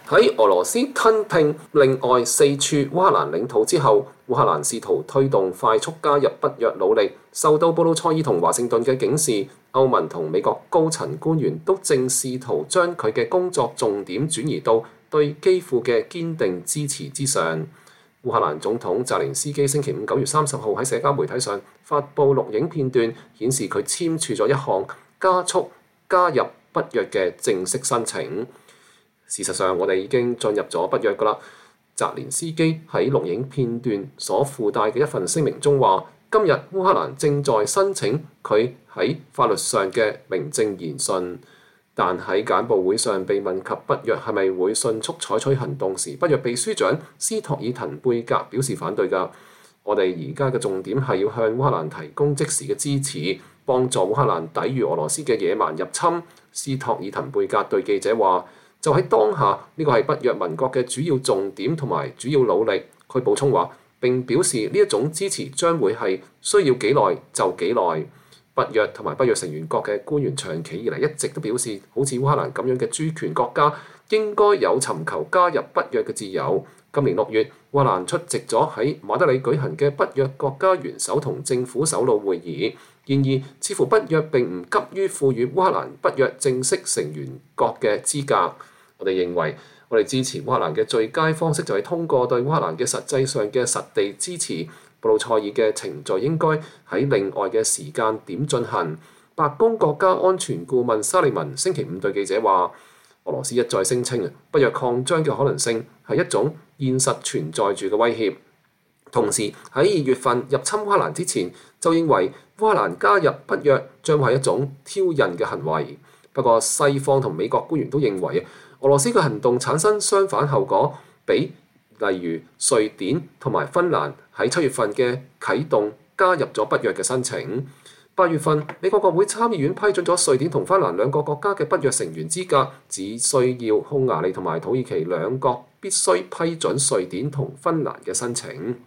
喺俄羅斯吞併另外4處烏克蘭領土之後，烏克蘭試圖推動快速加入北約努力，受到布魯塞爾同華盛頓嘅警示，歐盟同美國高層官員都正試圖將佢嘅工作重點轉移到對基輔嘅堅定支持之上。烏克蘭總統澤連斯基星期5 9月30號喺社交媒體上發布錄影片段，顯示佢簽署咗一項加速加入北約嘅正式申請。事實上，我哋已經進入咗北約㗎啦。澤連斯基喺錄影片段所附帶嘅一份聲明中話，今日烏克蘭正在申請佢喺法律上嘅名正言順。但喺簡報會上被問及北約係咪會迅速採取行動時，北約秘書長斯托爾滕貝格表示反對㗎。我哋而家嘅重點係要向烏克蘭提供即時嘅支持，幫助烏克蘭抵禦俄羅斯嘅野蠻入侵。斯托爾滕貝格對記者話：就喺當下，呢個係北約盟國嘅主要重點同埋主要努力。佢補充話，並表示呢一種支持將會係需要幾耐就幾耐。北約同埋北約成員國嘅官員長期以嚟一直都表示，好似烏克蘭咁樣嘅主權國家應該有尋求加入北約嘅自由。今年6月，烏克蘭出席咗喺馬德里舉行嘅北約國家元首同政府首腦會議。然而，似乎北約並唔急於賦予烏克蘭北約正式成員國嘅資格。我哋認為，我哋支持烏克蘭嘅最佳方式就係通過對烏克蘭嘅實際上嘅實地支持。布魯塞爾嘅程序應該喺另外嘅時間點進行。白宮國家安全顧問沙利文星期5對記者話：俄羅斯一再聲稱北約擴張嘅可能性係一種現實存在住嘅威脅。同時喺2月份入侵烏克蘭之前，就認為烏克蘭加入北約將係一種挑釁嘅行為。不過西方同美國官員都認為俄羅斯嘅行動產生相反後果，比例如瑞典同埋芬蘭喺7月份嘅啟動加入咗北約嘅申請。8月份，美國國會參議院批准咗瑞典同芬蘭兩個國家嘅北約成員資格，只需要匈牙利同埋土耳其兩國必須批准瑞典同芬蘭嘅申請。